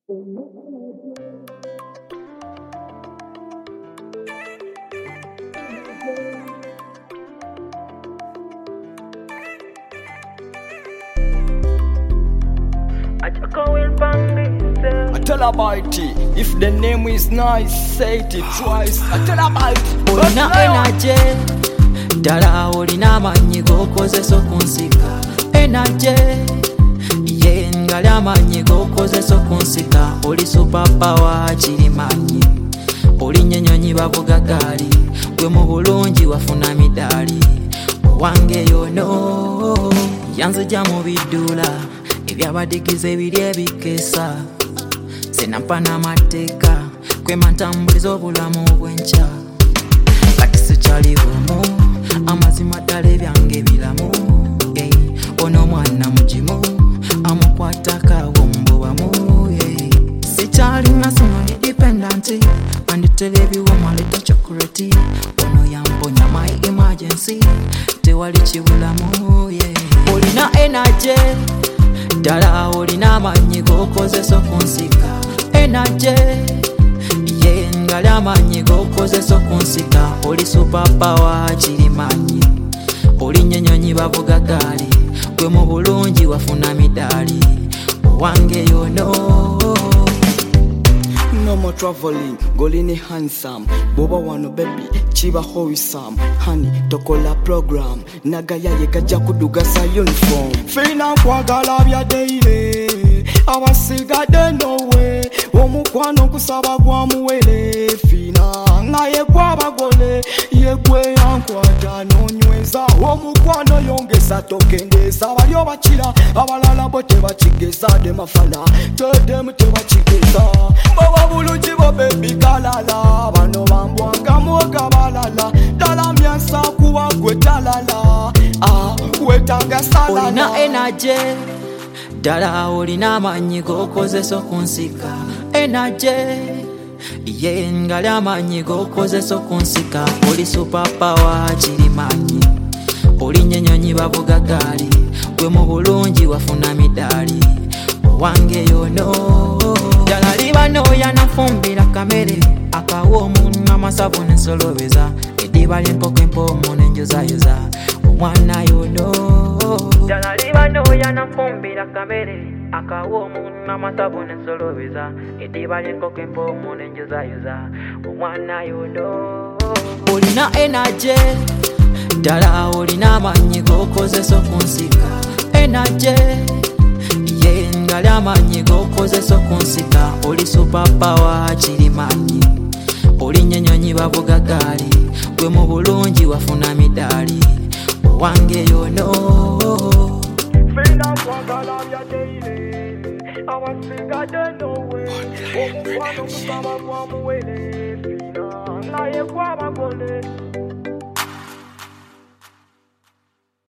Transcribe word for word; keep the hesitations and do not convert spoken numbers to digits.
I tell about it. If the name is nice, say it twice. I tell about it. Olina energy, dala olina amanyi gokozesa okunsika. Energy, ye ngali amanyi gokozesa okunsika. Oli superpower kirimanyi. Oli nyenyonyi bavuga gaali. Gwe mu bulungi wafuna midali. Wange yono yanzija mu biddula. Ebyabadigize ebiri ebikesa. Senampa n'amateeka kwema ntambuliza obulamu bwenkya. Kati sikyali bumu amazima ddala ebyange biramu. Ono mwana mugimu amukwata kawo mbubamu. Sikyalina sono independent anditera ebiwoma leta chocolate. Ono yamponya my emergency tewali kibulamu. Olina energy dala olina amanyi gokozesa okunsika. Energy ye ngali amanyi gokozesa okunsika. Oli superpower kirimanyi. Oli nyenyonyi bavuga gaali. Gwe mu bulungi wafuna midali. Wange yono no more traveling, golini handsome. Boba wano baby, chiba hoisam. Honey, tokola program. Nagaya ye kajja kudugasa uniform. Fina kwagala bya daily. Abasigade no way. Omukwano kusaba gwa muwele. Fina ngaye kwabagole. Yegwe yankwata nonyweza. Omukwano yongesa tokendeza. Balyo bachira abalala bote bachigeza de mafala. Tedem te bachigeza. Baba bulungi bo baby kalala. Bano bambwanga mwoga balala. Dala myansa kuwa gwe talala. Ah, wetanga salala. Olina energy dala olina amanyi gokozesa okunsika. Energy ye ngali amanyi gokozesa okunsika. Oli superpower kirimanyi. Oli nyenyonyi bavuga gaali. Gwe mu bulungi wafuna midali. Wange yono dala libano yanafumbira kamere. Akawo omunwa amasavu nensolobeza. Ediba ly'enkoko empomu nenjozayoza. Omwana yono dala libano yanafumbira kamere. Akawo omunwa amasavu nensolobeza. Ediba ly'enkoko empomu nenjozayoza. Omwana yono olina energy dala olina amanyi gokozesa okunsika. Energy ye ngali amanyi gokozesa okunsika. Oli superpower kirimanyi. Oli nyenyonyi bavuga gaali. Gwe mu bulungi wafuna midali. Wange yono Fina kwagala bya daily. Abasigade no way. Omukwano kusaba gwa muwele. Fina ngaye kwabagole.